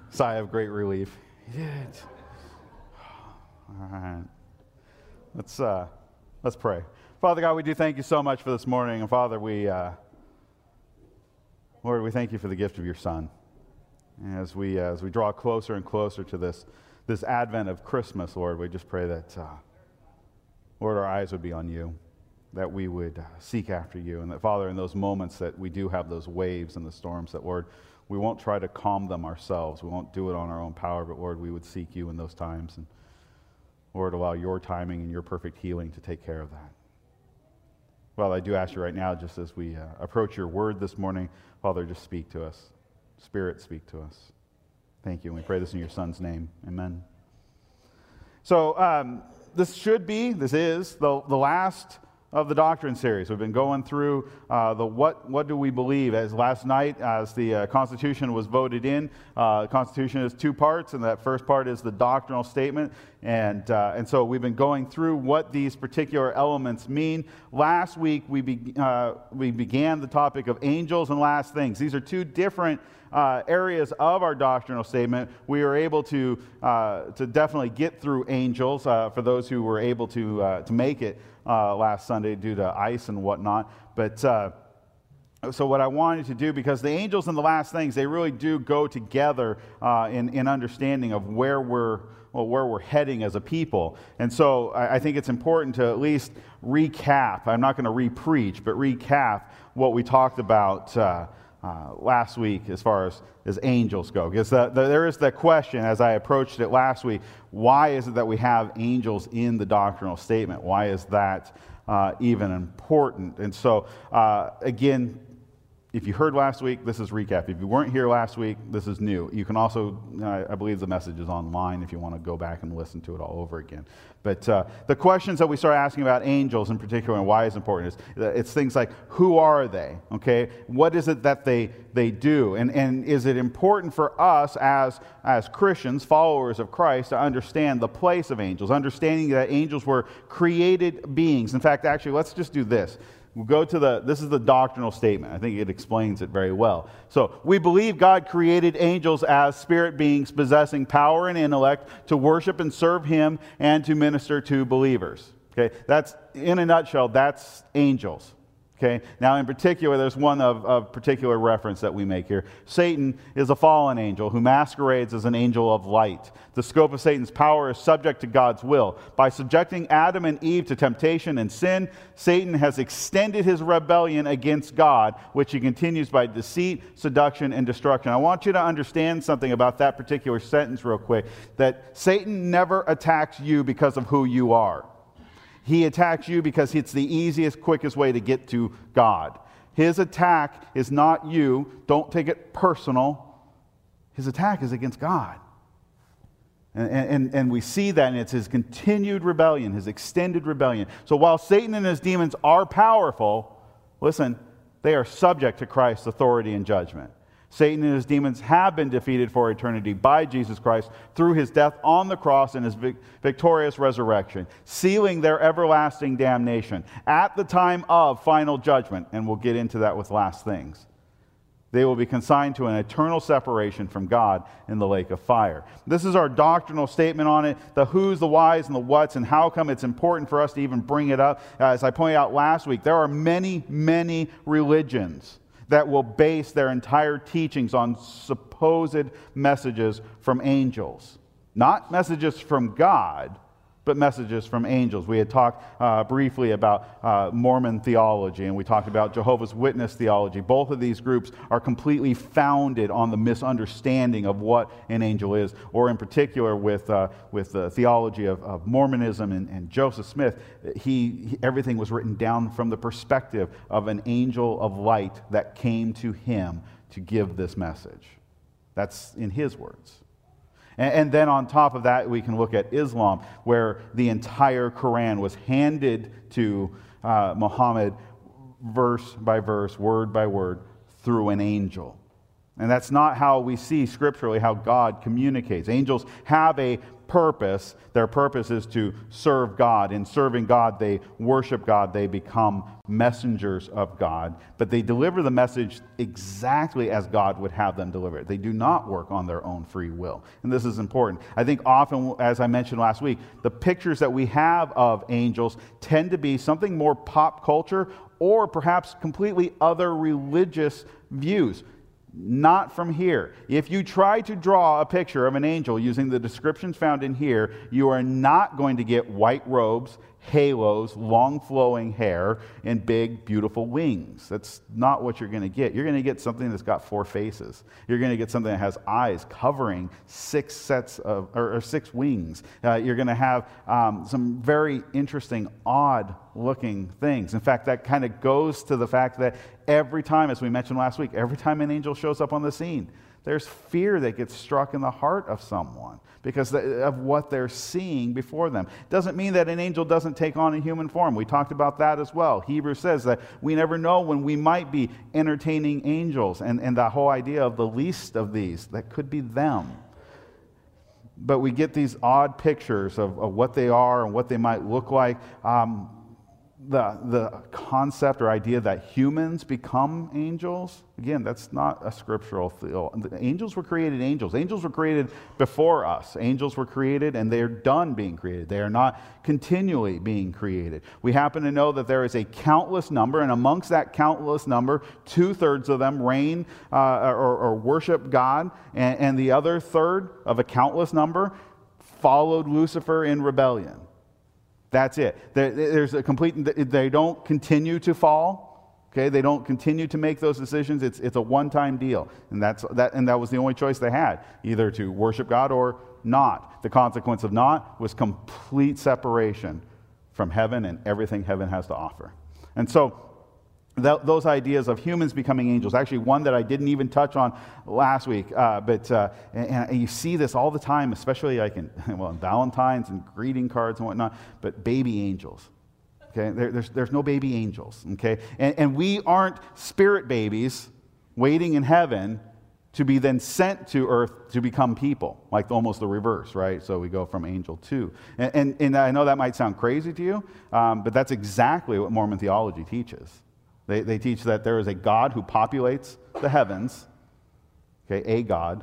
Sigh of great relief. He did it. All right. Let's pray. Father God, we do thank you so much for this morning. And Father, Lord, we thank you for the gift of your Son. And as we draw closer and closer to this advent of Christmas, Lord, we just pray that, Lord, our eyes would be on you, that we would seek after you, and that, Father, in those moments that we do have those waves and the storms, that, Lord, we won't try to calm them ourselves. We won't do it on our own power, but, Lord, we would seek you in those times. And, Lord, allow your timing and your perfect healing to take care of that. Father, I do ask you right now, just as we approach your word this morning, Father, just speak to us. Spirit, speak to us. Thank you. And we pray this in your Son's name. Amen. So this is the last of the doctrine series. We've been going through the what do we believe. As last night, as the Constitution was voted in, the Constitution is two parts, and that first part is the doctrinal statement. And so we've been going through what these particular elements mean. Last week we began the topic of angels and last things. These are two different areas of our doctrinal statement. We were able to definitely get through angels for those who were able to make it last Sunday due to ice and whatnot. But so what I wanted to do, because the angels and the last things, they really do go together in understanding of where we're heading as a people. And so I think it's important to at least recap. I'm not going to re-preach, but recap what we talked about last week as far as angels go. Because there is that question, as I approached it last week, why is it that we have angels in the doctrinal statement? Why is that even important? And so, again, if you heard last week, this is recap. If you weren't here last week, this is new. You can also, I believe the message is online if you want to go back and listen to it all over again. But the questions that we start asking about angels in particular and why it's important is it's things like, who are they? Okay, what is it that they do? And is it important for us as Christians, followers of Christ, to understand the place of angels, understanding that angels were created beings? In fact, actually, let's just do this. We'll go to this is the doctrinal statement. I think it explains it very well. So, we believe God created angels as spirit beings possessing power and intellect to worship and serve Him and to minister to believers. Okay, that's, in a nutshell, that's angels. Okay, now in particular, there's one of particular reference that we make here. Satan is a fallen angel who masquerades as an angel of light. The scope of Satan's power is subject to God's will. By subjecting Adam and Eve to temptation and sin, Satan has extended his rebellion against God, which he continues by deceit, seduction, and destruction. I want you to understand something about that particular sentence real quick, that Satan never attacks you because of who you are. He attacks you because it's the easiest, quickest way to get to God. His attack is not you. Don't take it personal. His attack is against God. And we see that, and it's his continued rebellion, his extended rebellion. So while Satan and his demons are powerful, listen, they are subject to Christ's authority and judgment. Satan and his demons have been defeated for eternity by Jesus Christ through his death on the cross and his victorious resurrection, sealing their everlasting damnation at the time of final judgment. And we'll get into that with last things. They will be consigned to an eternal separation from God in the lake of fire. This is our doctrinal statement on it, the who's, the whys, and the whats, and how come it's important for us to even bring it up. As I pointed out last week, there are many, many religions that will base their entire teachings on supposed messages from angels. Not messages from God, but messages from angels. We had talked briefly about Mormon theology, and we talked about Jehovah's Witness theology. Both of these groups are completely founded on the misunderstanding of what an angel is, or in particular with the theology of Mormonism and Joseph Smith. Everything was written down from the perspective of an angel of light that came to him to give this message. That's in his words. And then on top of that, we can look at Islam, where the entire Quran was handed to Muhammad verse by verse, word by word, through an angel. And that's not how we see scripturally how God communicates. Angels have a purpose. Their purpose is to serve God. In serving God, they worship God. They become messengers of God. But they deliver the message exactly as God would have them deliver it. They do not work on their own free will. And this is important. I think often, as I mentioned last week, the pictures that we have of angels tend to be something more pop culture or perhaps completely other religious views. Not from here. If you try to draw a picture of an angel using the descriptions found in here, you are not going to get white robes, halos, long flowing hair, and big, beautiful wings. That's not what you're going to get. You're going to get something that's got 4 faces. You're going to get something that has eyes covering 6 sets of, or 6 wings. You're going to have some very interesting, odd looking things. In fact, that kind of goes to the fact that every time, as we mentioned last week, every time an angel shows up on the scene, there's fear that gets struck in the heart of someone because of what they're seeing before them. Doesn't mean that an angel doesn't take on a human form. We talked about that as well. Hebrews says that we never know when we might be entertaining angels, and the whole idea of the least of these, that could be them. But we get these odd pictures of what they are and what they might look like. The concept or idea that humans become angels, again, that's not a scriptural theology. Angels were created angels. Angels were created before us. Angels were created and they're done being created. They are not continually being created. We happen to know that there is a countless number, and amongst that countless number, 2/3 of them reign or worship God, and the other third of a countless number followed Lucifer in rebellion. That's it. There's a complete. They don't continue to fall. Okay, they don't continue to make those decisions. It's a one-time deal, and that was the only choice they had: either to worship God or not. The consequence of not was complete separation from heaven and everything heaven has to offer. And so, those ideas of humans becoming angels, actually one that I didn't even touch on last week, and you see this all the time, especially like in Valentine's and greeting cards and whatnot, but baby angels. Okay, there's no baby angels. Okay, and we aren't spirit babies waiting in heaven to be then sent to earth to become people, like almost the reverse, right? So we go from angel to. And I know that might sound crazy to you, but that's exactly what Mormon theology teaches. They teach that there is a God who populates the heavens, okay, a God,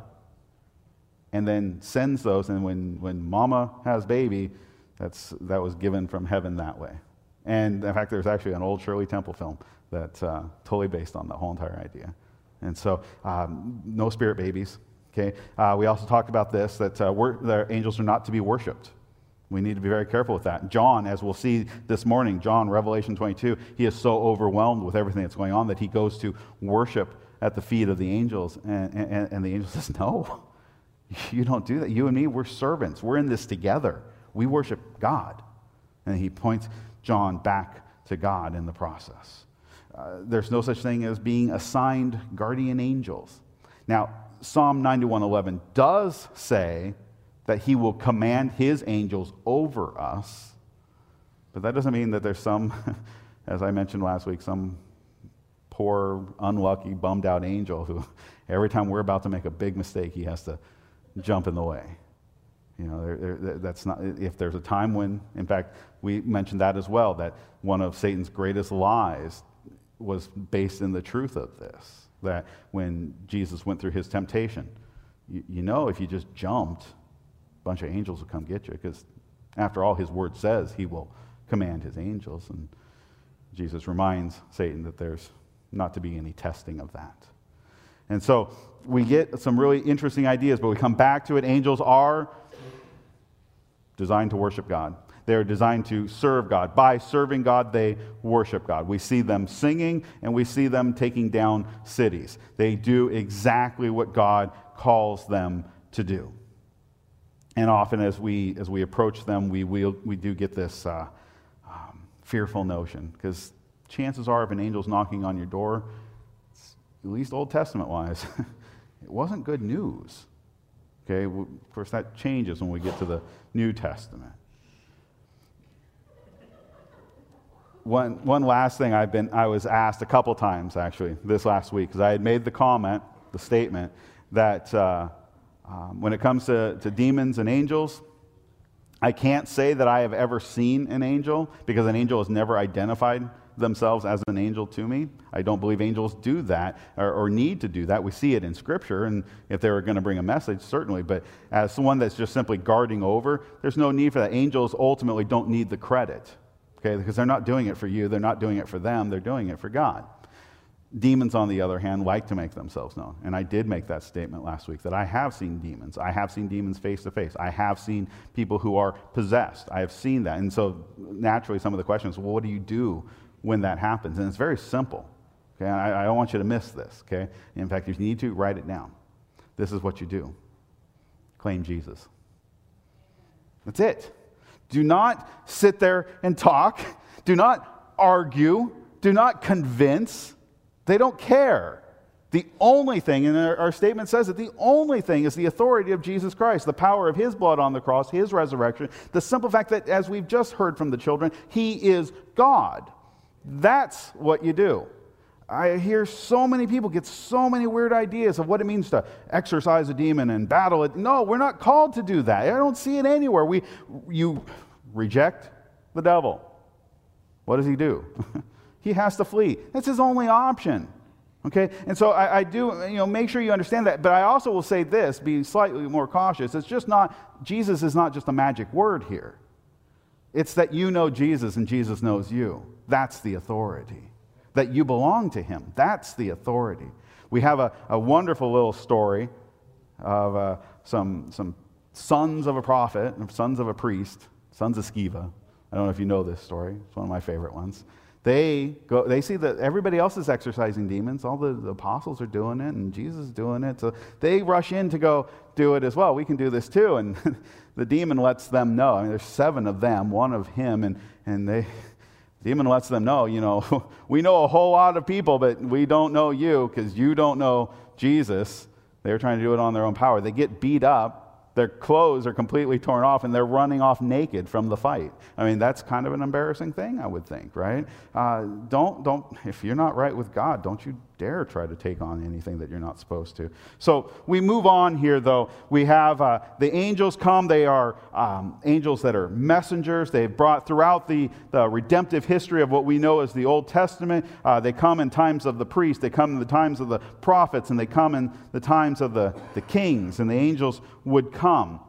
and then sends those, and when mama has baby, that was given from heaven that way. And in fact, there's actually an old Shirley Temple film that's totally based on that whole entire idea. And so, no spirit babies, okay? We also talked about this, that the angels are not to be worshipped. We need to be very careful with that. John, as we'll see this morning, John, Revelation 22, he is so overwhelmed with everything that's going on that he goes to worship at the feet of the angels. And the angel says, no, you don't do that. You and me, we're servants. We're in this together. We worship God. And he points John back to God in the process. There's no such thing as being assigned guardian angels. Now, Psalm 91:11 does say that he will command his angels over us. But that doesn't mean that there's some, as I mentioned last week, some poor, unlucky, bummed out angel who every time we're about to make a big mistake, he has to jump in the way. You know, that's not, if there's a time when, in fact, we mentioned that as well, that one of Satan's greatest lies was based in the truth of this, that when Jesus went through his temptation, you know, if you just jumped, bunch of angels will come get you, because after all, his word says he will command his angels, and Jesus reminds Satan that there's not to be any testing of that. And so we get some really interesting ideas, but we come back to it. Angels are designed to worship God. They are designed to serve God. By serving God, they worship God. We see them singing, and we see them taking down cities. They do exactly what God calls them to do. And often as we approach them, we do get this fearful notion, because chances are if an angel's knocking on your door, at least Old Testament-wise, it wasn't good news. Okay, of course that changes when we get to the New Testament. One last thing I was asked a couple times actually this last week, because I had made the comment the statement that when it comes to demons and angels, I can't say that I have ever seen an angel, because an angel has never identified themselves as an angel to me. I don't believe angels do that or need to do that. We see it in Scripture, and if they were going to bring a message, certainly. But as someone that's just simply guarding over, there's no need for that. Angels ultimately don't need the credit, okay, because they're not doing it for you. They're not doing it for them. They're doing it for God. Demons, on the other hand, like to make themselves known. And I did make that statement last week, that I have seen demons. I have seen demons face to face. I have seen people who are possessed. I have seen that. And so naturally some of the questions, well, what do you do when that happens? And it's very simple. Okay, I don't want you to miss this. Okay, in fact, if you need to, write it down. This is what you do. Claim Jesus. That's it. Do not sit there and talk. Do not argue. Do not convince. They don't care. The only thing, and our statement says that the only thing is the authority of Jesus Christ, the power of His blood on the cross, His resurrection, the simple fact that, as we've just heard from the children, He is God. That's what you do. I hear so many people get so many weird ideas of what it means to exorcise a demon and battle it. No, we're not called to do that. I don't see it anywhere. You reject the devil. What does he do? He has to flee. That's his only option. Okay? And so I do, make sure you understand that. But I also will say this, be slightly more cautious. It's just not, Jesus is not just a magic word here. It's that you know Jesus and Jesus knows you. That's the authority. That you belong to Him. That's the authority. We have a wonderful little story of some sons of a prophet, sons of a priest, sons of Sceva. I don't know if you know this story. It's one of my favorite ones. They see that everybody else is exorcising demons. All the apostles are doing it, and Jesus is doing it. So they rush in to go do it as well. We can do this too. And the demon lets them know. I mean, there's 7 of them, 1 of him, and the demon lets them know, we know a whole lot of people, but we don't know you because you don't know Jesus. They're trying to do it on their own power. They get beat up. Their clothes are completely torn off, and they're running off naked from the fight. I mean, that's kind of an embarrassing thing, I would think, right? Don't. If you're not right with God, don't you dare try to take on anything that you're not supposed to. So we move on here, though. We have the angels come. They are angels that are messengers. They've brought throughout the redemptive history of what we know as the Old Testament. They come in times of the priests. They come in the times of the prophets, and they come in the times of the kings. And the angels would come,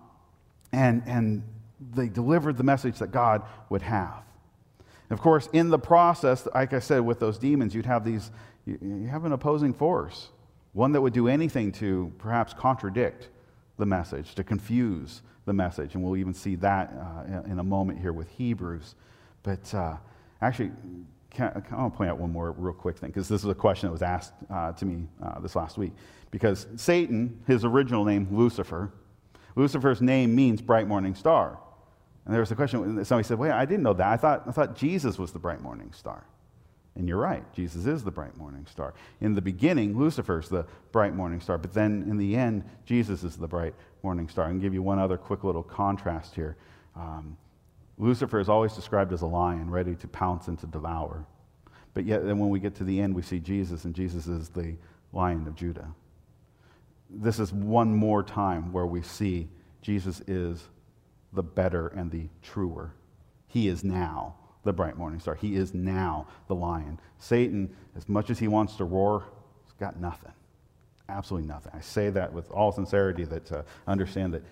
and they delivered the message that God would have. Of course, in the process, like I said, with those demons, you'd have you have an opposing force, one that would do anything to perhaps contradict the message, to confuse the message. And we'll even see that in a moment here with Hebrews. But actually, I want to point out one more real quick thing, because this is a question that was asked to me this last week. Because Satan, his original name, Lucifer's name means bright morning star. And there was a question, somebody said, wait, I didn't know that. I thought Jesus was the bright morning star. And you're right, Jesus is the bright morning star. In the beginning, Lucifer's the bright morning star, but then in the end, Jesus is the bright morning star. I can give you one other quick little contrast here. Lucifer is always described as a lion, ready to pounce and to devour. But yet, then when we get to the end, we see Jesus, and Jesus is the Lion of Judah. This is one more time where we see Jesus is the better and the truer. He is now the bright morning star. He is now the lion. Satan, as much as he wants to roar, has got nothing. Absolutely nothing. I say that with all sincerity, that understand that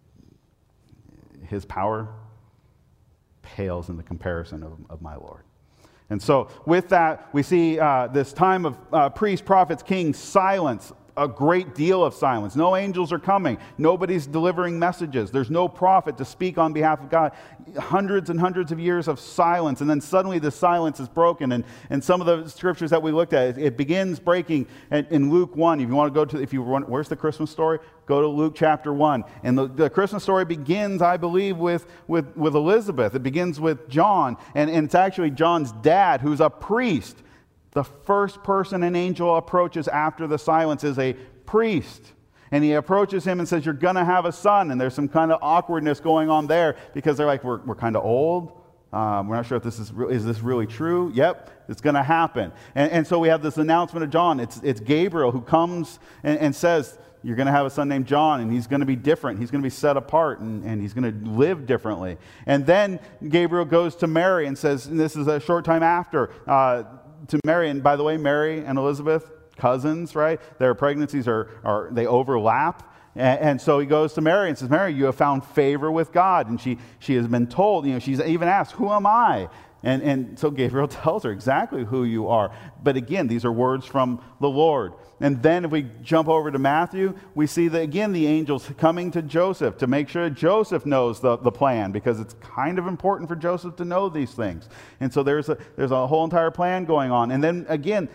his power pales in the comparison of my Lord. And so with that, we see this time of priests, prophets, kings, silence. A great deal of silence. No angels are coming. Nobody's delivering messages. There's no prophet to speak on behalf of God. Hundreds and hundreds of years of silence. And then suddenly the silence is broken. And some of the scriptures that we looked at, it begins breaking in Luke 1. If you want to go to, where's the Christmas story? Go to Luke chapter 1. And the Christmas story begins, I believe, with Elizabeth. It begins with John. And it's actually John's dad, who's a priest. The first person an angel approaches after the silence is a priest. And he approaches him and says, you're going to have a son. And there's some kind of awkwardness going on there, because they're like, we're kind of old. We're not sure if this is this really true? Yep, it's going to happen. And so we have this announcement of John. It's Gabriel who comes and says, you're going to have a son named John, and he's going to be different. He's going to be set apart, and he's going to live differently. And then Gabriel goes to Mary and says, and this is a short time after, to Mary. And by the way, Mary and Elizabeth, cousins, right? Their pregnancies they overlap. And so he goes to Mary and says, Mary, you have found favor with God. And she has been told, she's even asked, who am I? And so Gabriel tells her exactly who you are. But again, these are words from the Lord. And then if we jump over to Matthew, we see that again the angels coming to Joseph to make sure Joseph knows the plan, because it's kind of important for Joseph to know these things. And so there's a whole entire plan going on. And then again,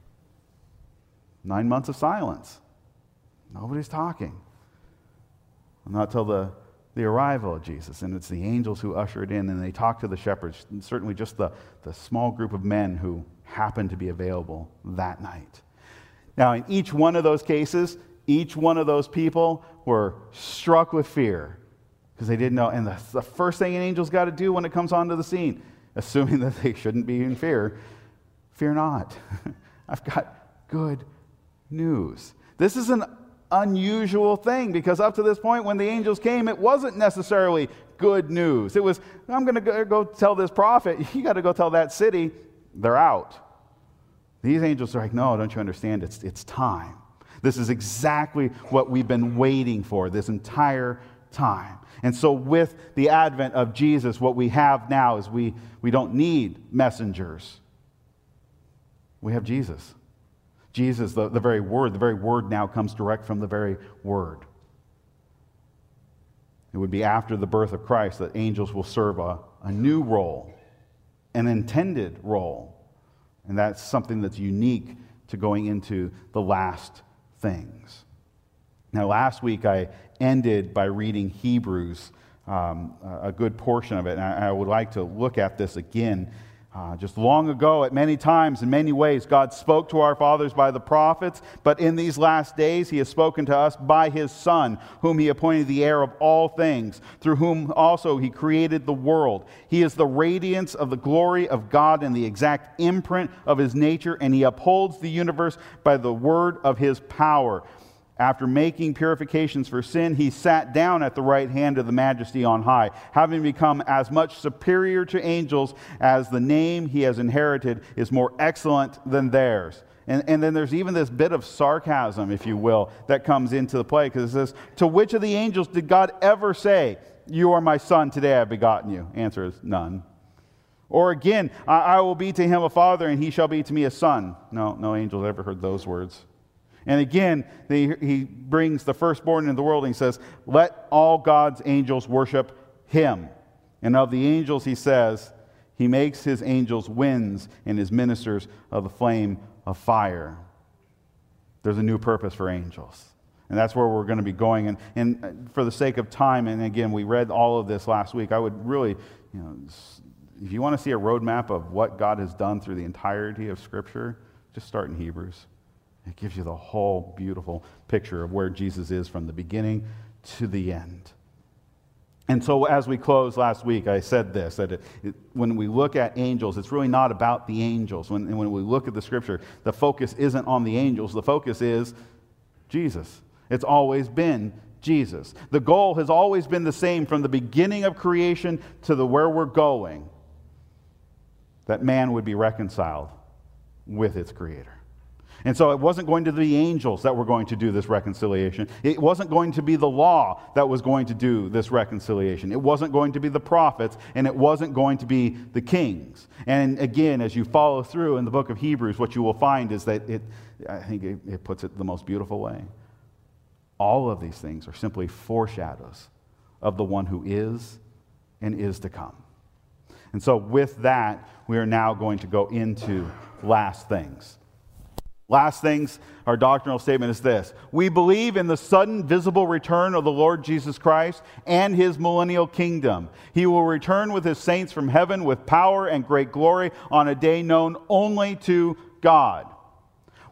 9 months of silence. Nobody's talking. Not till the arrival of Jesus. And it's the angels who usher it in, and they talk to the shepherds, and certainly just the small group of men who happened to be available that night. Now, in each one of those cases, each one of those people were struck with fear because they didn't know. And the first thing an angel's got to do when it comes onto the scene, assuming that they shouldn't be in fear not. I've got good news. This is an unusual thing, because up to this point when the angels came, it wasn't necessarily good news. It was, I'm going to go tell this prophet, you got to go tell that city, they're out. These angels are like, no, don't you understand? It's time. This is exactly what we've been waiting for this entire time. And so with the advent of Jesus, what we have now is we don't need messengers. We have Jesus. Jesus, the very word now comes direct from the very word. It would be after the birth of Christ that angels will serve a new role, an intended role. And that's something that's unique to going into the last things. Now, last week I ended by reading Hebrews, a good portion of it, and I would like to look at this again. Just long ago, at many times, in many ways, God spoke to our fathers by the prophets, but in these last days He has spoken to us by His Son, whom He appointed the heir of all things, through whom also He created the world. He is the radiance of the glory of God and the exact imprint of His nature, and He upholds the universe by the word of His power. After making purifications for sin, He sat down at the right hand of the Majesty on high, having become as much superior to angels as the name He has inherited is more excellent than theirs. And then there's even this bit of sarcasm, if you will, that comes into the play, because it says, to which of the angels did God ever say, you are my son, today I have begotten you? Answer is none. Or again, I will be to him a father, and he shall be to me a son. No angels ever heard those words. And again, he brings the firstborn into the world and he says, let all God's angels worship Him. And of the angels, he says, He makes His angels winds and His ministers of the flame of fire. There's a new purpose for angels. And that's where we're going to be going. And for the sake of time, and again, we read all of this last week, I would really, if you want to see a roadmap of what God has done through the entirety of Scripture, just start in Hebrews. It gives you the whole beautiful picture of where Jesus is from the beginning to the end. And so as we closed last week, I said this, that when we look at angels, it's really not about the angels. When we look at the Scripture, the focus isn't on the angels. The focus is Jesus. It's always been Jesus. The goal has always been the same from the beginning of creation to where we're going, that man would be reconciled with its Creator. And so it wasn't going to be the angels that were going to do this reconciliation. It wasn't going to be the law that was going to do this reconciliation. It wasn't going to be the prophets, and it wasn't going to be the kings. And again, as you follow through in the book of Hebrews, what you will find is that I think it puts it the most beautiful way. All of these things are simply foreshadows of the one who is and is to come. And so with that, we are now going to go into last things. Last things, our doctrinal statement is this. We believe in the sudden visible return of the Lord Jesus Christ and His millennial kingdom. He will return with His saints from heaven with power and great glory on a day known only to God.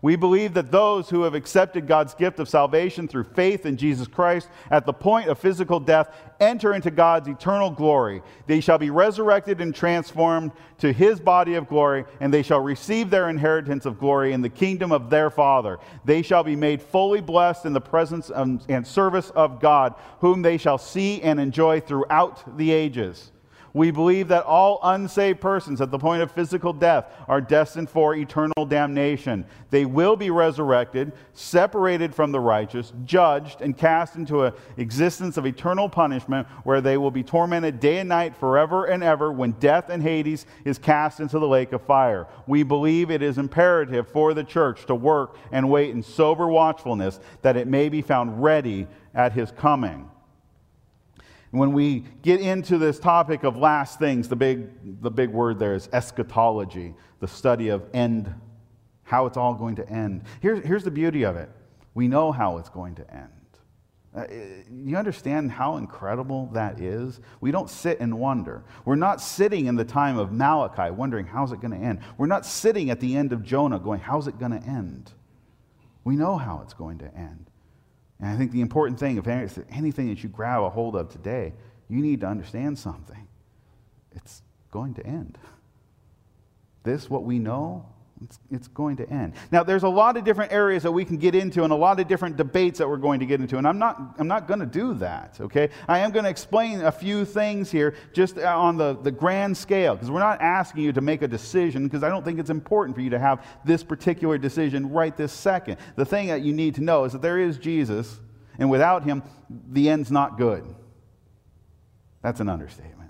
We believe that those who have accepted God's gift of salvation through faith in Jesus Christ at the point of physical death enter into God's eternal glory. They shall be resurrected and transformed to his body of glory, and they shall receive their inheritance of glory in the kingdom of their Father. They shall be made fully blessed in the presence and service of God, whom they shall see and enjoy throughout the ages. We believe that all unsaved persons at the point of physical death are destined for eternal damnation. They will be resurrected, separated from the righteous, judged, and cast into an existence of eternal punishment where they will be tormented day and night forever and ever when death and Hades is cast into the lake of fire. We believe it is imperative for the church to work and wait in sober watchfulness that it may be found ready at his coming. When we get into this topic of last things, the big word there is eschatology, the study of end, how it's all going to end. Here's the beauty of it. We know how it's going to end. You understand how incredible that is? We don't sit and wonder. We're not sitting in the time of Malachi wondering, how's it going to end? We're not sitting at the end of Jonah going, how's it going to end? We know how it's going to end. And I think the important thing, if anything that you grab a hold of today, you need to understand something. It's going to end. This, what we know, it's going to end. Now, there's a lot of different areas that we can get into and a lot of different debates that we're going to get into, and I'm not going to do that, okay? I am going to explain a few things here just on the grand scale, because we're not asking you to make a decision, because I don't think it's important for you to have this particular decision right this second. The thing that you need to know is that there is Jesus, and without him, the end's not good. That's an understatement.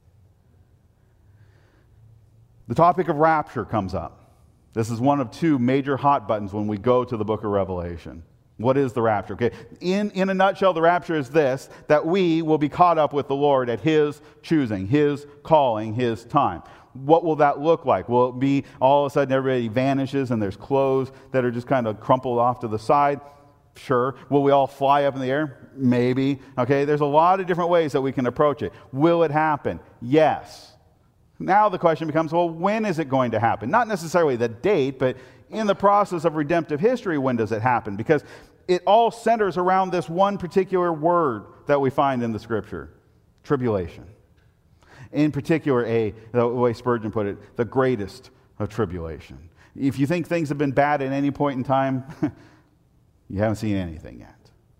The topic of rapture comes up. This is one of two major hot buttons when we go to the book of Revelation. What is the rapture? Okay, in a nutshell, the rapture is this, that we will be caught up with the Lord at his choosing, his calling, his time. What will that look like? Will it be all of a sudden everybody vanishes and there's clothes that are just kind of crumpled off to the side? Sure. Will we all fly up in the air? Maybe. Okay, there's a lot of different ways that we can approach it. Will it happen? Yes. Now the question becomes, well, when is it going to happen? Not necessarily the date, but in the process of redemptive history, when does it happen? Because it all centers around this one particular word that we find in the Scripture, tribulation. In particular, the way Spurgeon put it, the greatest of tribulation. If you think things have been bad at any point in time, you haven't seen anything yet.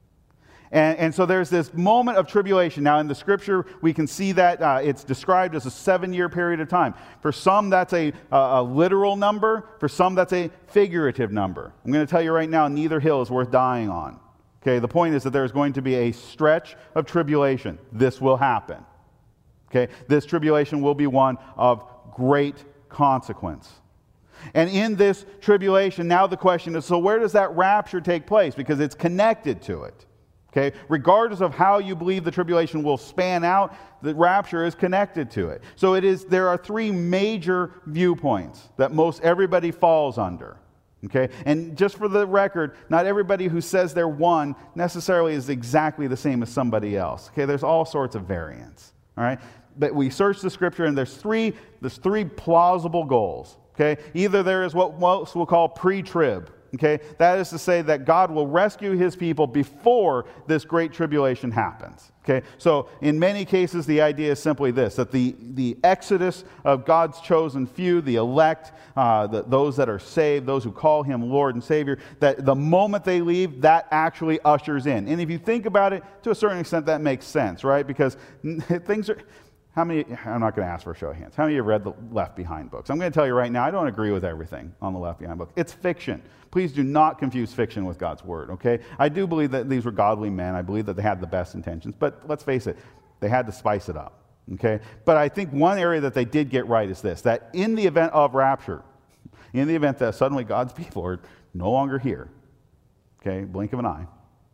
And so there's this moment of tribulation. Now in the Scripture, we can see that it's described as a 7-year period of time. For some, that's a literal number. For some, that's a figurative number. I'm going to tell you right now, neither hill is worth dying on. Okay, the point is that there's going to be a stretch of tribulation. This will happen. Okay, this tribulation will be one of great consequence. And in this tribulation, now the question is, so where does that rapture take place? Because it's connected to it. Okay? Regardless of how you believe the tribulation will span out, the rapture is connected to it. So there are three major viewpoints that most everybody falls under. Okay? And just for the record, not everybody who says they're one necessarily is exactly the same as somebody else. Okay? There's all sorts of variants. All right? But we search the Scripture and there's three plausible goals. Okay? Either there is what most will call pre-trib. Okay? That is to say that God will rescue his people before this great tribulation happens. Okay? So in many cases, the idea is simply this, that the exodus of God's chosen few, the elect, those that are saved, those who call him Lord and Savior, that the moment they leave, that actually ushers in. And if you think about it, to a certain extent, that makes sense, right? Because things are... I'm not going to ask for a show of hands. How many of you have read the Left Behind books? I'm going to tell you right now, I don't agree with everything on the Left Behind book. It's fiction. Please do not confuse fiction with God's Word, okay? I do believe that these were godly men. I believe that they had the best intentions. But let's face it, they had to spice it up, okay? But I think one area that they did get right is this, that in the event of rapture, in the event that suddenly God's people are no longer here, okay, blink of an eye,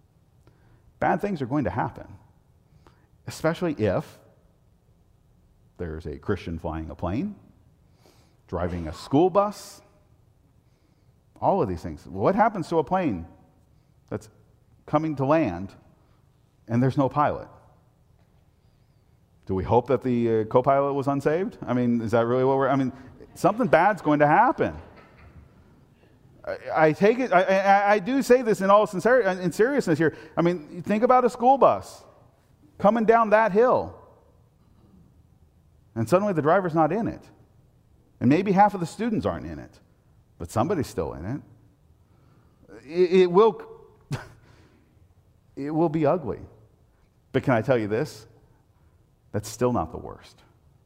bad things are going to happen, especially if there's a Christian flying a plane, driving a school bus, all of these things. What happens to a plane that's coming to land and there's no pilot? Do we hope that the co-pilot was unsaved? I mean, is that really what something bad's going to happen. I take it, I do say this in all sincerity, in seriousness here. I mean, think about a school bus coming down that hill, and suddenly the driver's not in it. And maybe half of the students aren't in it, but somebody's still in it. It will be ugly. But can I tell you this? That's still not the worst.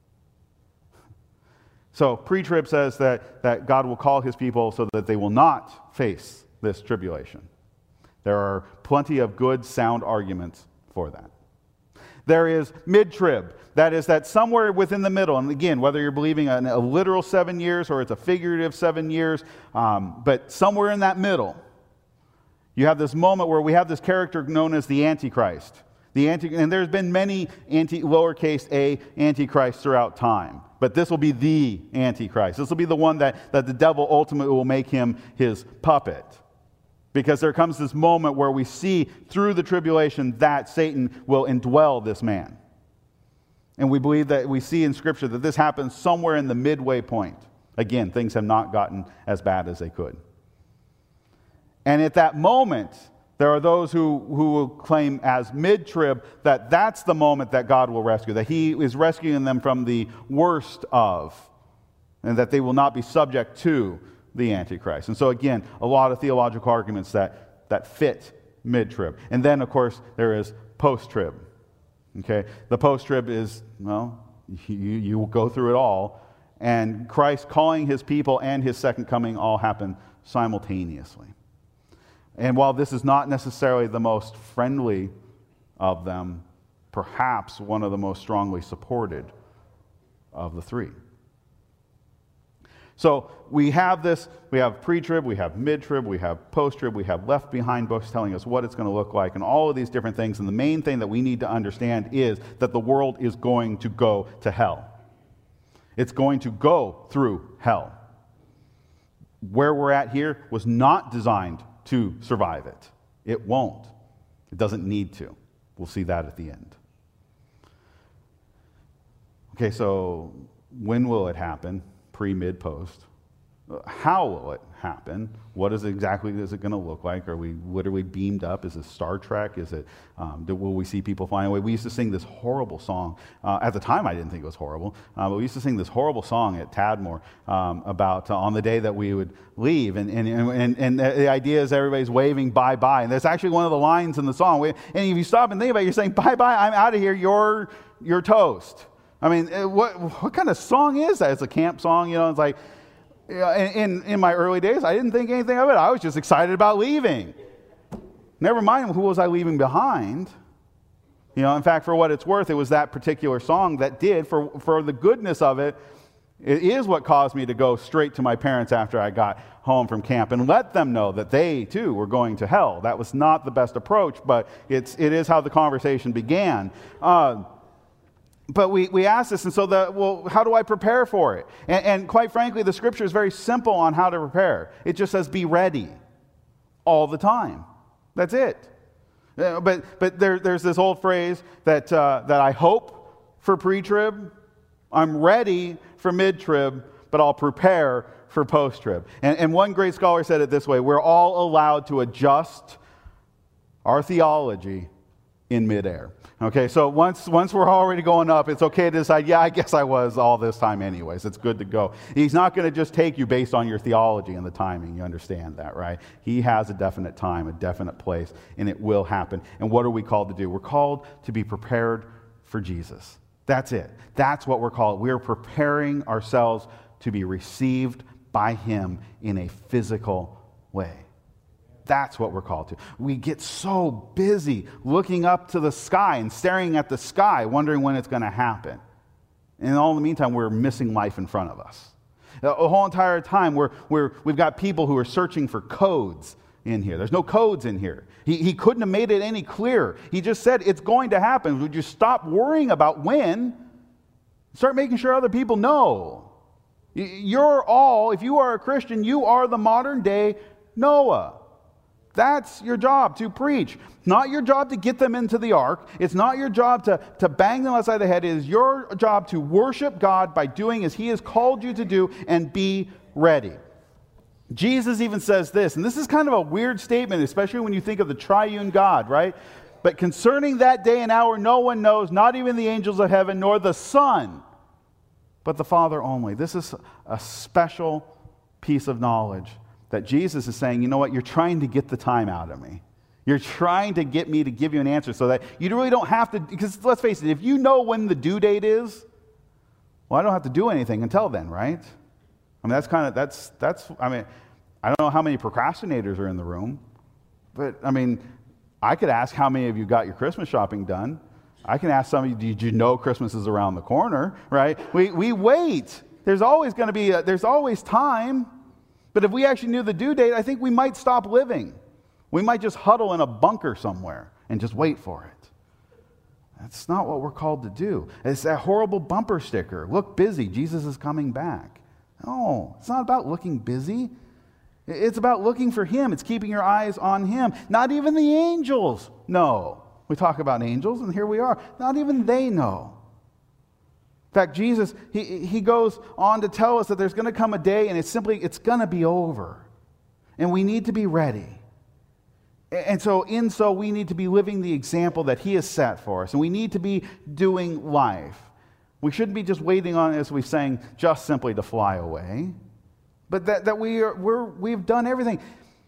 So pre-trib says that God will call his people so that they will not face this tribulation. There are plenty of good, sound arguments for that. There is mid-trib. That is that somewhere within the middle. And again, whether you're believing in a literal 7 years or it's a figurative 7 years, but somewhere in that middle, you have this moment where we have this character known as the Antichrist. And there's been many lowercase a Antichrists throughout time. But this will be the Antichrist. This will be the one that the devil ultimately will make him his puppet. Because there comes this moment where we see through the tribulation that Satan will indwell this man. And we believe that we see in Scripture that this happens somewhere in the midway point. Again, things have not gotten as bad as they could. And at that moment, there are those who will claim as mid-trib that that's the moment that God will rescue, that he is rescuing them from the worst of, and that they will not be subject to the Antichrist. And so again, a lot of theological arguments that fit mid-trib. And then, of course, there is post-trib. Okay? The post-trib is, well, you will go through it all, and Christ calling his people and his second coming all happen simultaneously. And while this is not necessarily the most friendly of them, perhaps one of the most strongly supported of the three. So we have this, we have pre-trib, we have mid-trib, we have post-trib, we have left behind books telling us what it's going to look like, and all of these different things. And the main thing that we need to understand is that the world is going to go to hell. It's going to go through hell. Where we're at here was not designed to survive it. It won't. It doesn't need to. We'll see that at the end. Okay, so when will it happen? Pre, mid, post. How will it happen? What is it going to look like? Are we literally beamed up? Is it Star Trek? Is it? Will we see people flying away? We used to sing this horrible song. At the time, I didn't think it was horrible, but we used to sing this horrible song at Tadmore about on the day that we would leave, and the idea is everybody's waving bye-bye, and that's actually one of the lines in the song. And if you stop and think about it, you're saying, bye-bye, I'm out of here, you're toast. I mean, what kind of song is that? It's a camp song, you know, it's like, in my early days, I didn't think anything of it. I was just excited about leaving. Never mind who was I leaving behind. You know, in fact, for what it's worth, it was that particular song that did, for the goodness of it, it is what caused me to go straight to my parents after I got home from camp and let them know that they, too, were going to hell. That was not the best approach, but it is how the conversation began. But we ask this, and so how do I prepare for it? And quite frankly, the Scripture is very simple on how to prepare. It just says, be ready all the time. That's it. But there's this old phrase that I hope for pre-trib, I'm ready for mid-trib, but I'll prepare for post-trib. And one great scholar said it this way: we're all allowed to adjust our theology in midair. Okay, so once we're already going up, it's okay to decide, yeah, I guess I was all this time anyways. It's good to go. He's not going to just take you based on your theology and the timing. You understand that, right? He has a definite time, a definite place, and it will happen. And what are we called to do? We're called to be prepared for Jesus. That's it. That's what we're called. We're preparing ourselves to be received by Him in a physical way. That's what we're called to. We get so busy looking up to the sky and staring at the sky, wondering when it's going to happen. And all in the meantime, we're missing life in front of us. The whole entire time, we've got people who are searching for codes in here. There's no codes in here. He couldn't have made it any clearer. He just said it's going to happen. Would you stop worrying about when? Start making sure other people know. If you are a Christian, you are the modern day Noah. That's your job, to preach. Not your job to get them into the ark. It's not your job to bang them outside the head. It is your job to worship God by doing as He has called you to do and be ready. Jesus even says this, and this is kind of a weird statement, especially when you think of the triune God, right? But concerning that day and hour, no one knows, not even the angels of heaven, nor the Son, but the Father only. This is a special piece of knowledge that Jesus is saying, you know what, you're trying to get the time out of me. You're trying to get me to give you an answer so that you really don't have to, because let's face it, if you know when the due date is, well, I don't have to do anything until then, right? I mean, I don't know how many procrastinators are in the room, but I mean, I could ask how many of you got your Christmas shopping done. I can ask some of you, did you know Christmas is around the corner, right? We wait. There's always going to be, there's always time. But if we actually knew the due date, I think we might stop living. We might just huddle in a bunker somewhere and just wait for it. That's not what we're called to do. It's that horrible bumper sticker. Look busy. Jesus is coming back. No, it's not about looking busy. It's about looking for Him. It's keeping your eyes on Him. Not even the angels know. We talk about angels, and here we are. Not even they know. In fact, Jesus, he goes on to tell us that there's going to come a day, and it's going to be over. And we need to be ready. And so we need to be living the example that He has set for us. And we need to be doing life. We shouldn't be just waiting on, as we sang, just simply to fly away. But that we've done everything.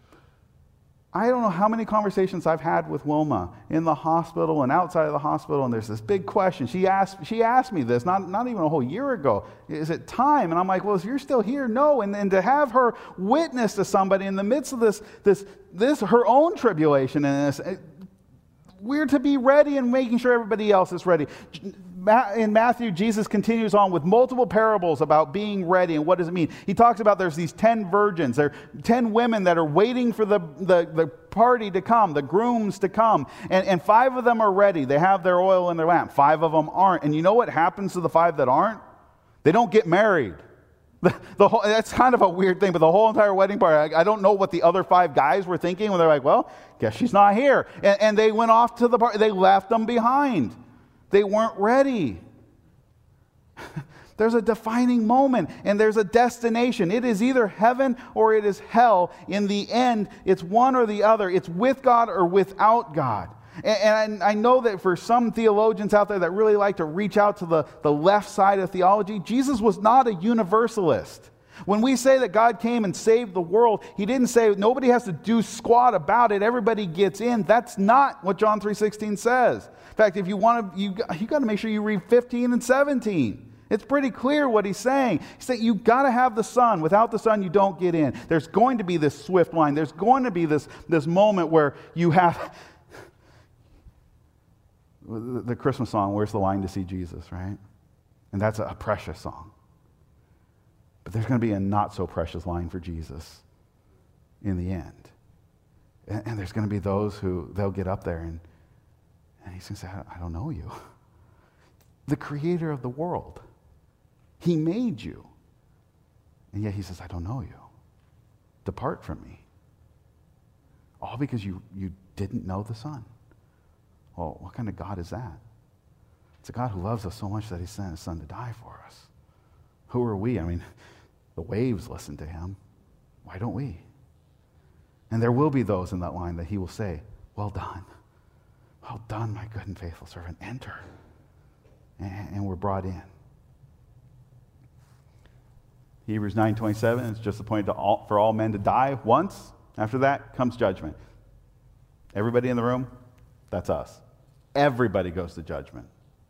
I don't know how many conversations I've had with Wilma in the hospital and outside of the hospital, and there's this big question. She asked me this not even a whole year ago. Is it time? And I'm like, well, if you're still here, no. And to have her witness to somebody in the midst of this her own tribulation and this, we're to be ready and making sure everybody else is ready. In Matthew, Jesus continues on with multiple parables about being ready and what does it mean. He talks about there's these 10 virgins. There are 10 women that are waiting for the party to come, the grooms to come. And 5 of them are ready. They have their oil in their lamp. 5 of them aren't. And you know what happens to the 5 that aren't? They don't get married. That's kind of a weird thing, but the whole entire wedding party, I don't know what the other 5 guys were thinking when they're like, well, guess she's not here. And they went off to the party. They left them behind. They weren't ready. There's a defining moment and there's a destination. It is either heaven or it is hell. In the end, it's one or the other. It's with God or without God. And I know that for some theologians out there that really like to reach out to the left side of theology, Jesus was not a universalist. When we say that God came and saved the world, He didn't say nobody has to do squat about it, everybody gets in. That's not what John 3:16 says. In fact, if you want to, you got to make sure you read 15 and 17. It's pretty clear what He's saying. He's saying you've got to have the Son. Without the Son, you don't get in. There's going to be this swift line. There's going to be this moment where you have the Christmas song, Where's the Line to See Jesus, right? And that's a precious song. But there's going to be a not so precious line for Jesus in the end. And there's going to be those who they'll get up there and He's going to say, I don't know you. The creator of the world. He made you. And yet He says, I don't know you. Depart from me. All because you didn't know the Son. Well, what kind of God is that? It's a God who loves us so much that He sent His Son to die for us. Who are we? I mean, the waves listen to Him. Why don't we? And there will be those in that line that He will say, well done. Well done, my good and faithful servant. Enter. And we're brought in. Hebrews 9:27, it's just appointed for all men to die once. After that comes judgment. Everybody in the room, that's us. Everybody goes to judgment.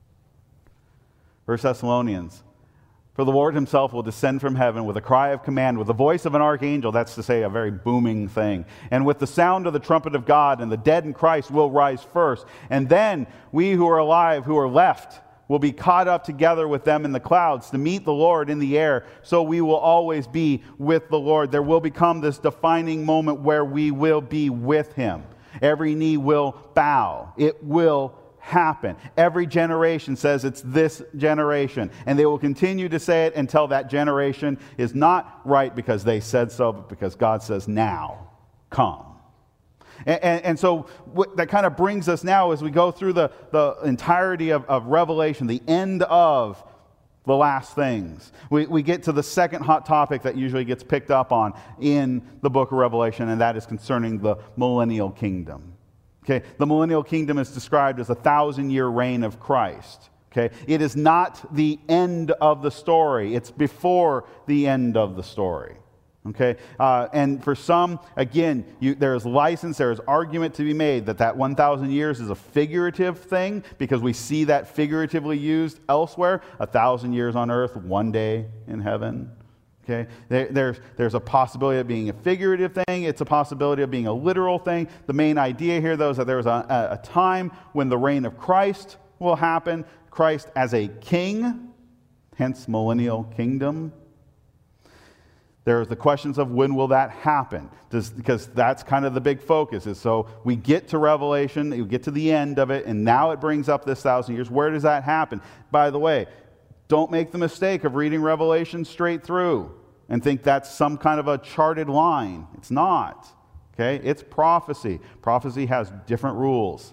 1 Thessalonians, for the Lord Himself will descend from heaven with a cry of command, with the voice of an archangel, that's to say a very booming thing, and with the sound of the trumpet of God, and the dead in Christ will rise first. And then we who are alive, who are left, will be caught up together with them in the clouds to meet the Lord in the air. So we will always be with the Lord. There will become this defining moment where we will be with Him. Every knee will bow. It will happen. Every generation says it's this generation, and they will continue to say it until that generation is not right because they said so, but because God says, now, come. And so that kind of brings us now as we go through the entirety of Revelation, the end of the last things. We get to the second hot topic that usually gets picked up on in the book of Revelation, and that is concerning the millennial kingdom. Okay, the millennial kingdom is described as a 1,000-year reign of Christ. Okay, it is not the end of the story. It's before the end of the story. Okay, and for some, again, there is license, there is argument to be made that 1,000 years is a figurative thing, because we see that figuratively used elsewhere. 1,000 years on earth, one day in heaven. Okay, there's a possibility of being a figurative thing. It's a possibility of being a literal thing. The main idea here, though, is that there's a time when the reign of Christ will happen. Christ as a king, hence millennial kingdom. There's the questions of when will that happen? Because that's kind of the big focus. Is so we get to Revelation, we get to the end of it, and now it brings up this 1,000 years. Where does that happen? By the way, don't make the mistake of reading Revelation straight through and think that's some kind of a charted line. It's not. Okay? It's prophecy. Prophecy has different rules.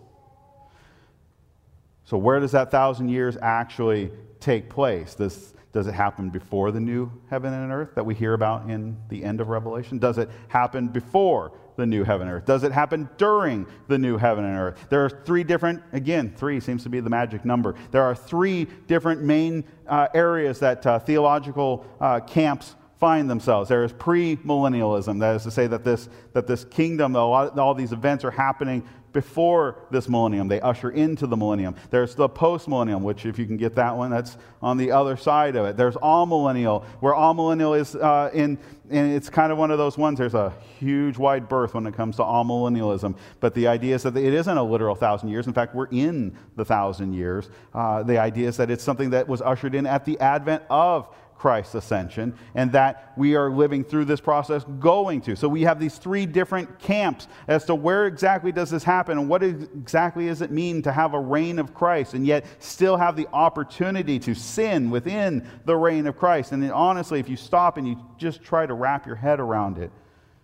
So where does that 1,000 years actually take place? Does it happen before the new heaven and earth that we hear about in the end of Revelation? Does it happen before the new heaven and earth? Does it happen during the new heaven and earth? There are three different, again, 3 seems to be the magic number. There are 3 different main areas that theological camps find themselves. There is premillennialism, that is to say that this kingdom, all these events are happening before this millennium. They usher into the millennium. There's the post-millennium, which if you can get that one, that's on the other side of it. There's all-millennial, where all-millennial is and it's kind of one of those ones. There's a huge wide berth when it comes to all-millennialism. But the idea is that it isn't a literal 1,000 years. In fact, we're in the 1,000 years. The idea is that it's something that was ushered in at the advent of Christ's ascension, and that we are living through this process going to. So we have these 3 different camps as to where exactly does this happen, and what exactly does it mean to have a reign of Christ and yet still have the opportunity to sin within the reign of Christ. And then honestly, if you stop and you just try to wrap your head around it,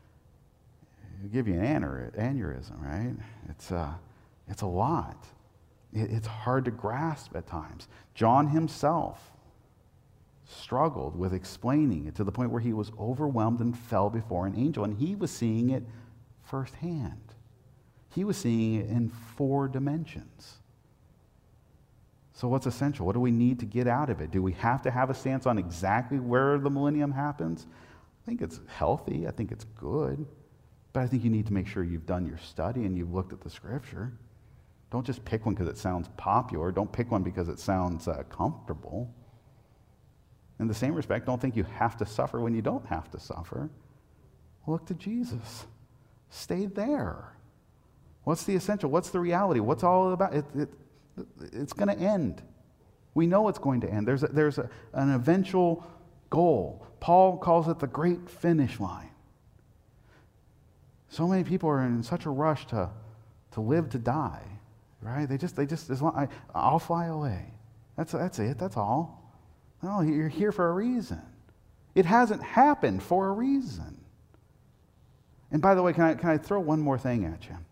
it'll give you an aneurysm, right? It's a lot. It's hard to grasp at times. John himself struggled with explaining it to the point where he was overwhelmed and fell before an angel. And he was seeing it firsthand. He was seeing it in 4 dimensions. So what's essential? What do we need to get out of it? Do we have to have a stance on exactly where the millennium happens? I think it's healthy. I think it's good. But I think you need to make sure you've done your study and you've looked at the Scripture. Don't just pick one because it sounds popular. Don't pick one because it sounds comfortable. In the same respect, don't think you have to suffer when you don't have to suffer. Look to Jesus. Stay there. What's the essential? What's the reality? What's all about? It's going to end. We know it's going to end. There's an eventual goal. Paul calls it the great finish line. So many people are in such a rush to live to die, right? They just as long, I'll fly away. That's it. That's all. No, you're here for a reason. It hasn't happened for a reason. And by the way, can I throw one more thing at you?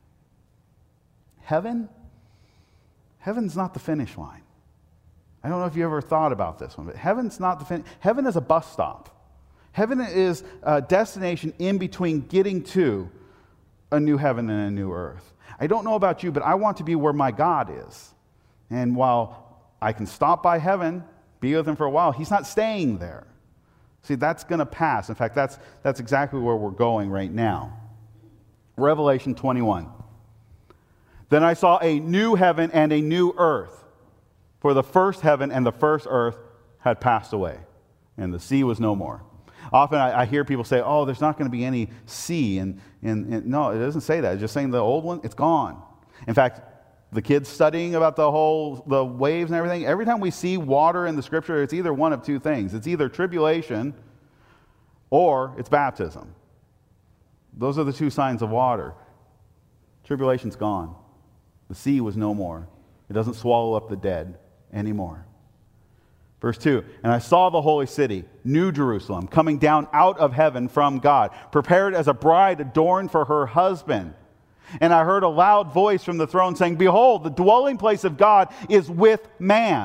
Heaven's not the finish line. I don't know if you ever thought about this one, but heaven's not the finish. Heaven is a bus stop. Heaven is a destination in between getting to a new heaven and a new earth. I don't know about you, but I want to be where my God is. And while I can stop by heaven, be with him for a while, he's not staying there. See, that's going to pass. In fact, that's exactly where we're going right now. Revelation 21. Then I saw a new heaven and a new earth, for the first heaven and the first earth had passed away, and the sea was no more. Often I hear people say, oh, there's not going to be any sea. And no, it doesn't say that. It's just saying the old one, it's gone. In fact, the kids studying about the waves and everything, every time we see water in the Scripture, it's either one of 2 things. It's either tribulation or it's baptism. Those are the 2 signs of water. Tribulation's gone. The sea was no more. It doesn't swallow up the dead anymore. Verse 2, and I saw the holy city, New Jerusalem, coming down out of heaven from God, prepared as a bride adorned for her husband. And I heard a loud voice from the throne saying, behold, the dwelling place of God is with man.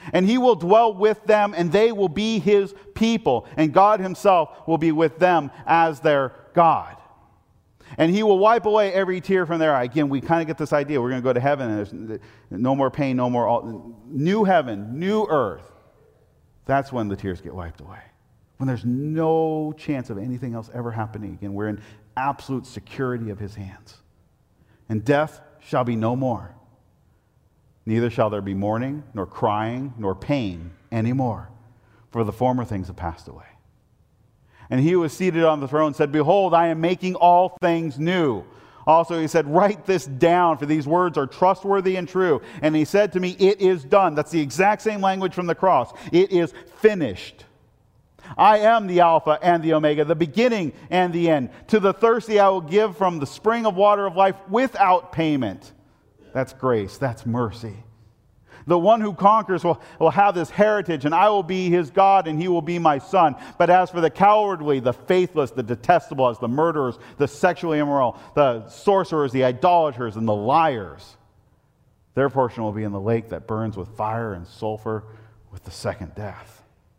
And he will dwell with them, and they will be his people. And God himself will be with them as their God. And he will wipe away every tear from their eye. Again, we kind of get this idea. We're going to go to heaven, and there's no more pain, no more... New heaven, new earth. That's when the tears get wiped away. When there's no chance of anything else ever happening again. We're in absolute security of his hands. And death shall be no more. Neither shall there be mourning, nor crying, nor pain anymore, for the former things have passed away. And he who was seated on the throne said, Behold, I am making all things new. Also he said, Write this down, for these words are trustworthy and true. And he said to me, It is done. That's the exact same language from the cross. It is finished. I am the Alpha and the Omega, the beginning and the end. To the thirsty I will give from the spring of water of life without payment. That's grace. That's mercy. The one who conquers will have this heritage, and I will be his God, and he will be my son. But as for the cowardly, the faithless, the detestable, as the murderers, the sexually immoral, the sorcerers, the idolaters, and the liars, their portion will be in the lake that burns with fire and sulfur, with the second death.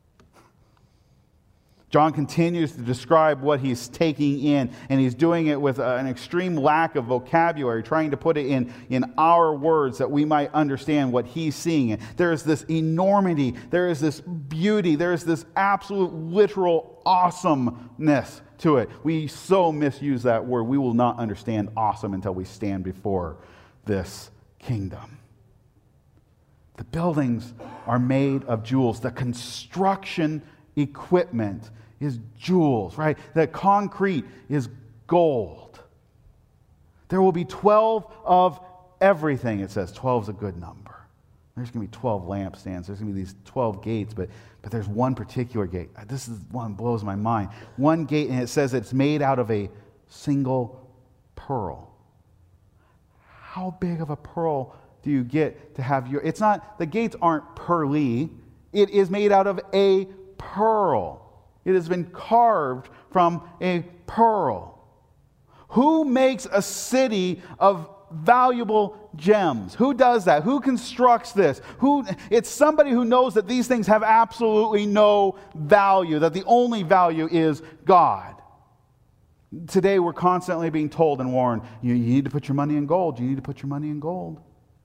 John continues to describe what he's taking in, and he's doing it with an extreme lack of vocabulary, trying to put it in our words that we might understand what he's seeing. There is this enormity, there is this beauty, there is this absolute literal awesomeness to it. We so misuse that word. We will not understand awesome until we stand before this kingdom. The buildings are made of jewels. The construction equipment is jewels, right? The concrete is gold. There will be 12 of everything, it says. 12 is a good number. There's going to be 12 lampstands. There's going to be these 12 gates, but there's one particular gate. This is one that blows my mind. One gate, and it says it's made out of a single pearl. How big of a pearl do you get to have your... It's not... The gates aren't pearly. It is made out of a pearl. It has been carved from a pearl. Who makes a city of valuable gems? Who does that? Who constructs this? It's somebody who knows that these things have absolutely no value, that the only value is God. Today we're constantly being told and warned, you need to put your money in gold. You need to put your money in gold.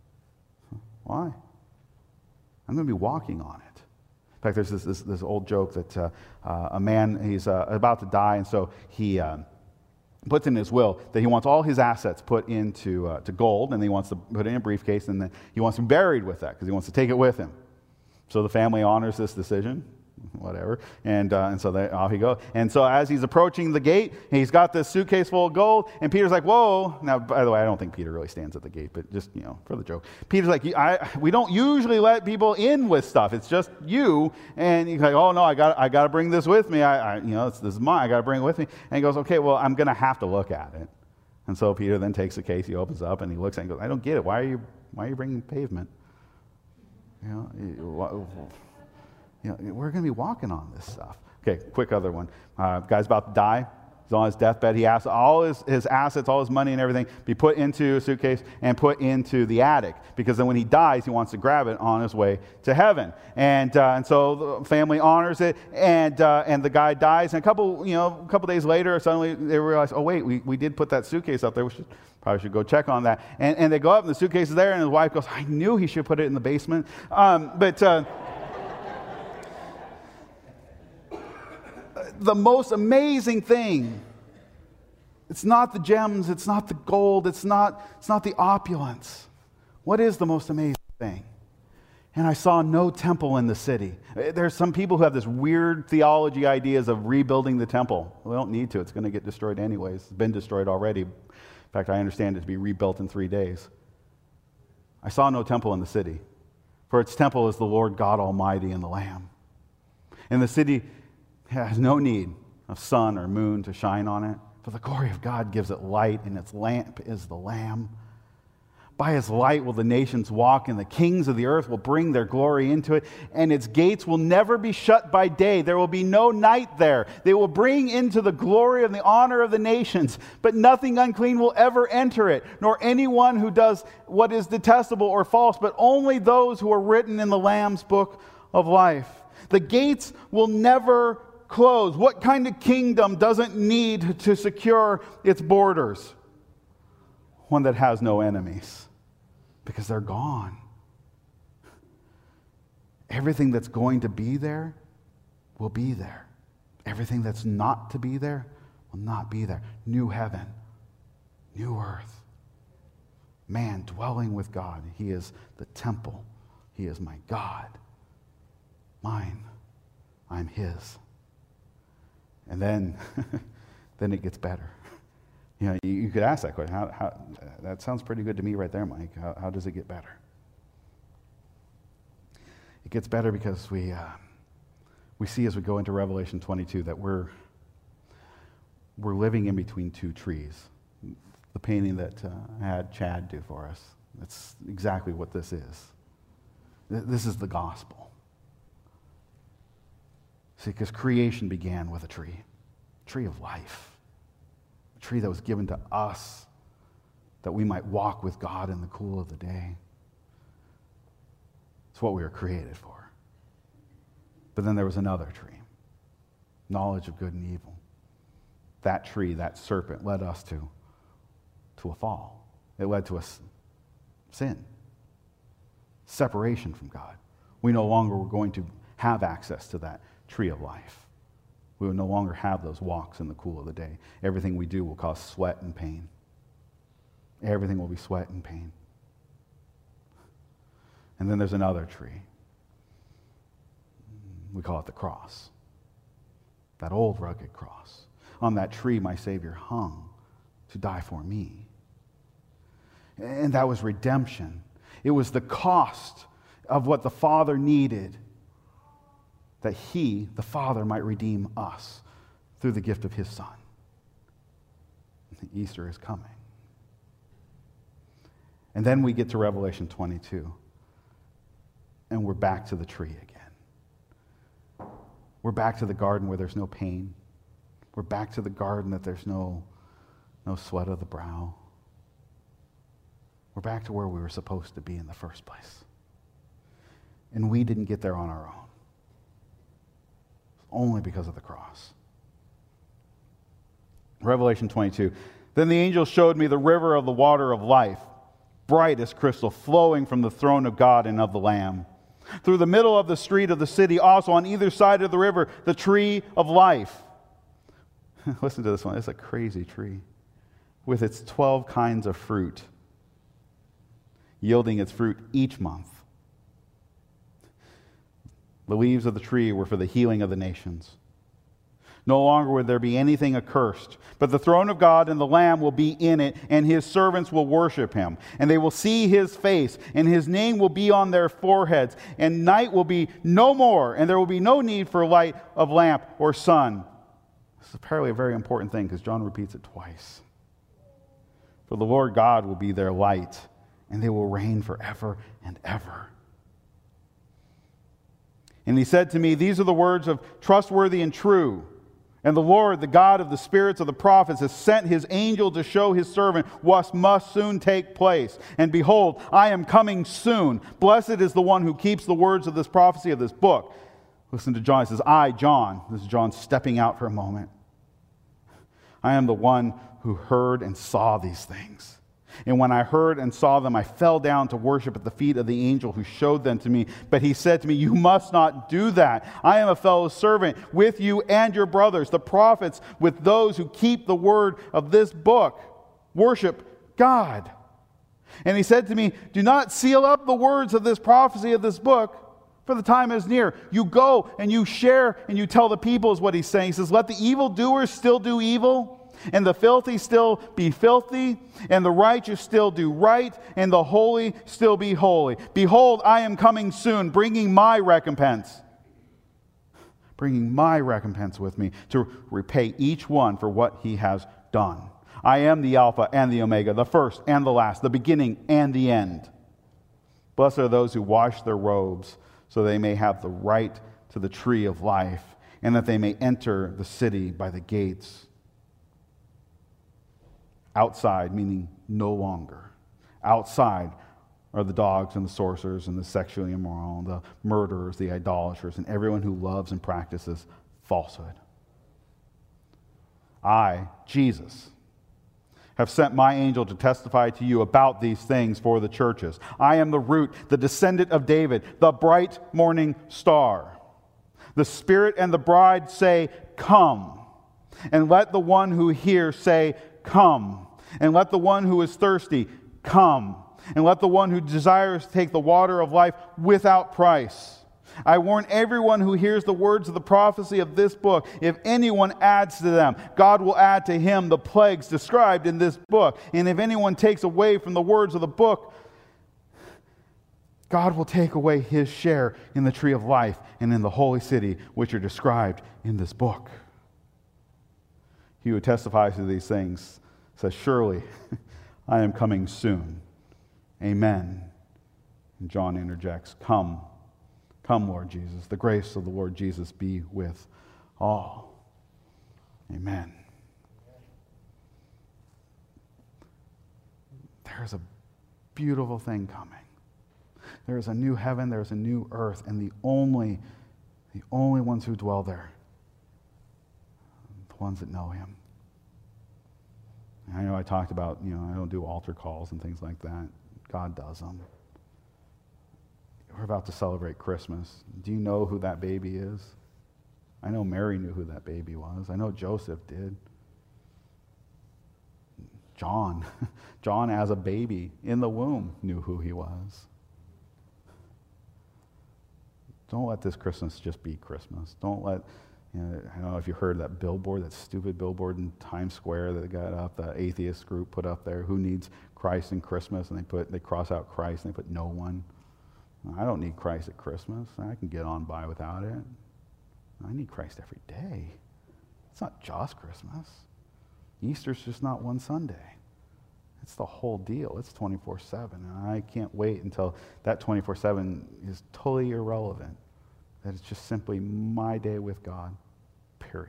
Why? I'm going to be walking on it. In fact, there's this old joke that a man, he's about to die, and so he puts in his will that he wants all his assets put into to gold, and he wants to put it in a briefcase, and then he wants to be buried with that because he wants to take it with him. So the family honors this decision, whatever, and so off he goes. And so as he's approaching the gate, he's got this suitcase full of gold, and Peter's like, whoa. Now, by the way, I don't think Peter really stands at the gate, but just, for the joke. Peter's like, we don't usually let people in with stuff. It's just you. And he's like, oh, no, I got to bring this with me. This is mine. I got to bring it with me. And he goes, okay, well, I'm going to have to look at it. And so Peter then takes the case, he opens up, and he looks at it and goes, I don't get it. Why are you bringing pavement? We're going to be walking on this stuff. Okay, quick other one. Guy's about to die. He's on his deathbed. He asks all his assets, all his money and everything be put into a suitcase and put into the attic, because then when he dies, he wants to grab it on his way to heaven. And so the family honors it, and the guy dies. And a couple days later, suddenly they realize, oh wait, we did put that suitcase up there. Probably should go check on that. And they go up, and the suitcase is there, and his wife goes, I knew he should put it in the basement. The most amazing thing, it's not the gems, it's not the gold, it's not the opulence. What is the most amazing thing? And I saw no temple in the city. There's some people who have this weird theology ideas of rebuilding the temple. We don't need to. It's going to get destroyed anyways. It's been destroyed already. In fact, I understand it to be rebuilt in 3 days. I saw no temple in the city, for its temple is the Lord God Almighty and the Lamb. And the city has no need of sun or moon to shine on it, for the glory of God gives it light, and its lamp is the Lamb. By his light will the nations walk, and the kings of the earth will bring their glory into it, and its gates will never be shut by day. There will be no night there. They will bring into the glory and the honor of the nations, but nothing unclean will ever enter it, nor anyone who does what is detestable or false, but only those who are written in the Lamb's book of life. The gates will never close. What kind of kingdom doesn't need to secure its borders? One that has no enemies, because they're gone. Everything that's going to be there will be there. Everything that's not to be there will not be there. New heaven, new earth. Man dwelling with God. He is the temple. He is my God. Mine. I'm his. And then it gets better. You know, you could ask that question. How, that sounds pretty good to me right there, Mike. How does it get better? It gets better because we see as we go into Revelation 22 that we're living in between two trees. The painting that I had Chad do for us, that's exactly what this is. This is the gospel. See, because creation began with a tree of life. Tree that was given to us that we might walk with God in the cool of the day. It's what we were created for. But then there was another tree, knowledge of good and evil. That tree, that serpent, led us to a fall. It led to a sin, separation from God. We no longer were going to have access to that tree of life. We will no longer have those walks in the cool of the day. Everything we do will cause sweat and pain. Everything will be sweat and pain. And then there's another tree. We call it the cross. That old rugged cross. On that tree, my Savior hung to die for me. And that was redemption. It was the cost of what the Father needed, that he, the Father, might redeem us through the gift of his Son. Easter is coming. And then we get to Revelation 22, and we're back to the tree again. We're back to the garden where there's no pain. We're back to the garden that there's no sweat of the brow. We're back to where we were supposed to be in the first place. And we didn't get there on our own. Only because of the cross. Revelation 22. Then the angel showed me the river of the water of life, bright as crystal, flowing from the throne of God and of the Lamb. Through the middle of the street of the city, also on either side of the river, the tree of life. Listen to this one. It's a crazy tree. With its 12 kinds of fruit, yielding its fruit each month. The leaves of the tree were for the healing of the nations. No longer would there be anything accursed, but the throne of God and the Lamb will be in it, and his servants will worship him. And they will see his face, and his name will be on their foreheads. And night will be no more, and there will be no need for light of lamp or sun. This is apparently a very important thing, because John repeats it twice. For the Lord God will be their light, and they will reign forever and ever. And he said to me, these are the words of trustworthy and true. And the Lord, the God of the spirits of the prophets, has sent his angel to show his servant what must soon take place. And behold, I am coming soon. Blessed is the one who keeps the words of this prophecy of this book. Listen to John. He says, I, John, this is John stepping out for a moment. I am the one who heard and saw these things. And when I heard and saw them, I fell down to worship at the feet of the angel who showed them to me. But he said to me, you must not do that. I am a fellow servant with you and your brothers, the prophets, with those who keep the word of this book. Worship God. And he said to me, do not seal up the words of this prophecy of this book, for the time is near. You go and you share and you tell the people, is what he's saying. He says, let the evildoers still do evil, and the filthy still be filthy, and the righteous still do right, and the holy still be holy. Behold, I am coming soon, bringing my recompense. Bringing my recompense with me to repay each one for what he has done. I am the Alpha and the Omega, the first and the last, the beginning and the end. Blessed are those who wash their robes, so they may have the right to the tree of life, and that they may enter the city by the gates. Outside, meaning no longer. Outside are the dogs and the sorcerers and the sexually immoral, the murderers, the idolaters, and everyone who loves and practices falsehood. I, Jesus, have sent my angel to testify to you about these things for the churches. I am the root, the descendant of David, the bright morning star. The Spirit and the bride say, "Come." And let the one who hears say, "Come." And let the one who is thirsty come. And let the one who desires take the water of life without price. I warn everyone who hears the words of the prophecy of this book, if anyone adds to them, God will add to him the plagues described in this book. And if anyone takes away from the words of the book, God will take away his share in the tree of life and in the holy city, which are described in this book. He who testifies to these things says, "Surely I am coming soon." Amen. And John interjects, "Come. Come, Lord Jesus. The grace of the Lord Jesus be with all." Amen. There's a beautiful thing coming. There is a new heaven, there is a new earth, and the only ones who dwell there, the ones that know him. And I know I talked about, I don't do altar calls and things like that. God does them. We're about to celebrate Christmas. Do you know who that baby is? I know Mary knew who that baby was. I know Joseph did. John as a baby in the womb knew who he was. Don't let this Christmas just be Christmas. Don't let, I don't know if you heard that billboard, that stupid billboard in Times Square that got up, the atheist group put up there, who needs Christ in Christmas, and they cross out Christ and they put no one. I don't need Christ at Christmas. I can get on by without it. I need Christ every day. It's not just Christmas. Easter's just not one Sunday. It's the whole deal. It's 24/7. And I can't wait until that 24/7 is totally irrelevant. That it's just simply my day with God, period.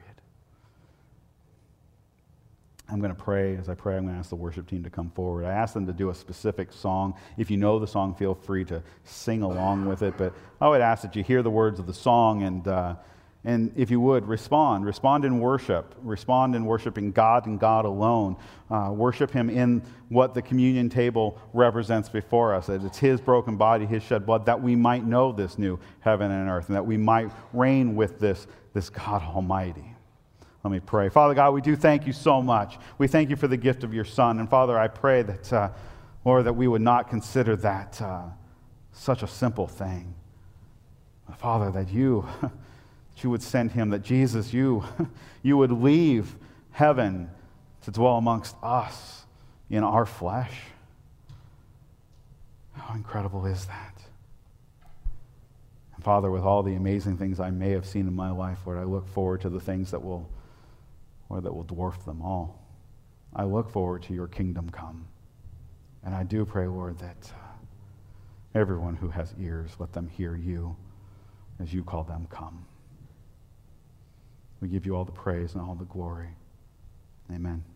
I'm going to pray. As I pray, I'm going to ask the worship team to come forward. I asked them to do a specific song. If you know the song, feel free to sing along with it. But I would ask that you hear the words of the song and if you would, respond. Respond in worship. Respond in worshiping God and God alone. Worship him in what the communion table represents before us. That it's his broken body, his shed blood, that we might know this new heaven and earth, and that we might reign with this God Almighty. Let me pray. Father God, we do thank you so much. We thank you for the gift of your Son. And Father, I pray that, Lord, that we would not consider that such a simple thing. Father, that you would send him, that Jesus, you would leave heaven to dwell amongst us in our flesh. How incredible is that? And Father, with all the amazing things I may have seen in my life, Lord, I look forward to the things that will dwarf them all. I look forward to your kingdom come. And I do pray, Lord, that everyone who has ears, let them hear you as you call them come. We give you all the praise and all the glory. Amen.